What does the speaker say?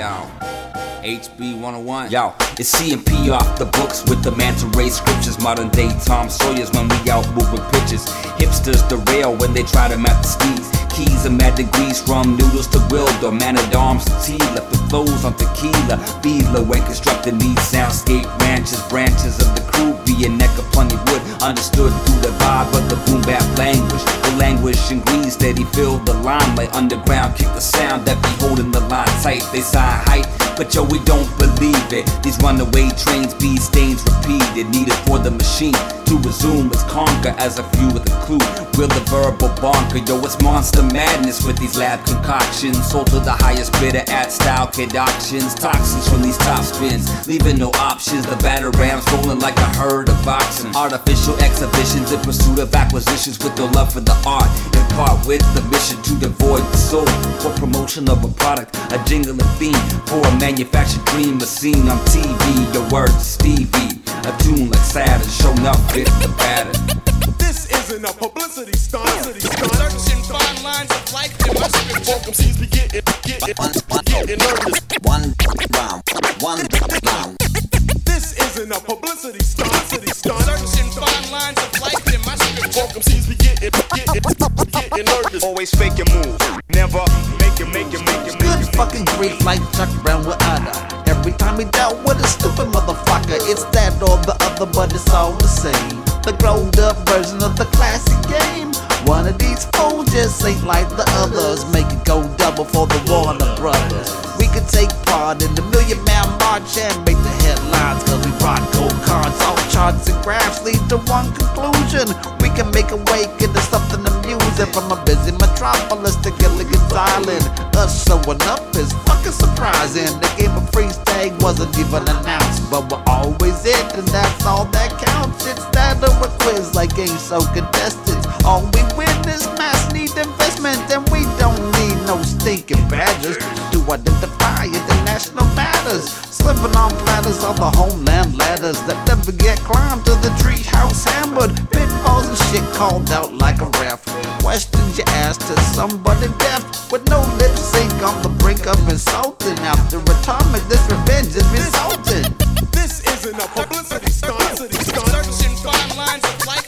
Yo, HB 101. Yo, it's CMP off the books with the manta ray scriptures. Modern day Tom Sawyers when we out moving pitches. Hipsters derail when they try to map the skis. Keys and mad degrees from noodles to Wilder. Man at arms to tea, left the flows on tequila. Beadler when constructing these soundscape ranches. Branches of the crew be a neck of plenty wood. Understood through the vibe of the boom bap language. The languish and green steady fill the limelight. Underground kick the sound that be holding the line tight. They sign hype, but yo, we don't believe it. These runaway trains be stains repeated. Needed for the machine to resume its conquer as a few with a clue. Will the verbal bonker, yo, it's monster madness with these lab concoctions. Sold to the highest bidder at style kid auctions. Toxins from these top spins, leaving no options. The batter rams rolling like a herd of oxen. Artificial exhibitions in pursuit of acquisitions with no love for the art. In part with the mission to devoid the soul. For promotion of a product, a jingle and theme. For a manufactured dream, a scene on TV. Your word to Stevie, a tune like Saturn, showing up fit the pattern. This isn't a publicity stunt. Searching fine lines of life in my scripture. Welcome seems be getting nervous. One round. This isn't a publicity stunt. Searching fine lines of life in my scripture. Welcome seems be getting nervous. Always fake your move, never make it. Good fucking grief like Chuck Brown with Ada. Every time he dealt with a stupid motherfucker, it's that or the other, but it's all the same. The growed up version of the classic game. One of these fools just ain't like the others. Make it go double for the Warner Brothers. We could take part in the Million Man March and make the headlines, cause we brought gold cards. All charts and graphs lead to one conclusion. We can make a wake into something amusing. From a busy metropolis to Gilligan's Island, us showing up is fucking surprising. The game of freeze tag wasn't even announced, but we're always it, and that's all that counts. It's that or a quiz like game show contestants. All we win is mass need investment, and we don't need no stinking badges to identify international matters. Slipping on platters on the homeland ladders that never get climbed to the treehouse hammered. Pitfalls and shit called out like a ref. Questions you ask to somebody deaf with no lip sync on the brink of insulting. After atomic, this revenge is resulting. This isn't a publicity stunt. Searching fine lines of life